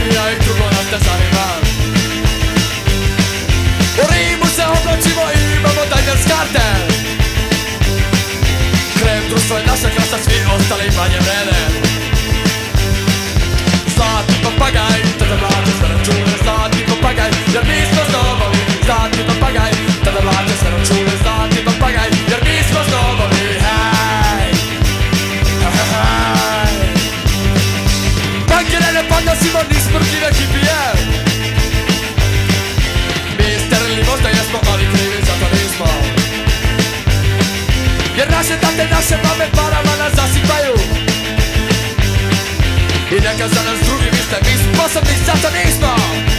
ja i drugo nas ne zanima. U Rimu se oblačimo i imamo Diners karte. Krem društvo je naša klasa, svi ostali manje vrede. Zlatni papagaj, tada mlađe sve račune. Zlatni papagaj, jer mi smo znobovi. Zlatni papagaj, tada mlađe sve račune. Zlatni papagaj, jer mi smo znobovi. Hej, hej. Bankere ne podnosimo ni smrtljive hipije. Mi sterili možda jesmo, ali krivi za to nismo. Jer naše tate, naše mame parama nas zasipaju. I neka za nas drugi vi ste, mi sposobni za to nismo.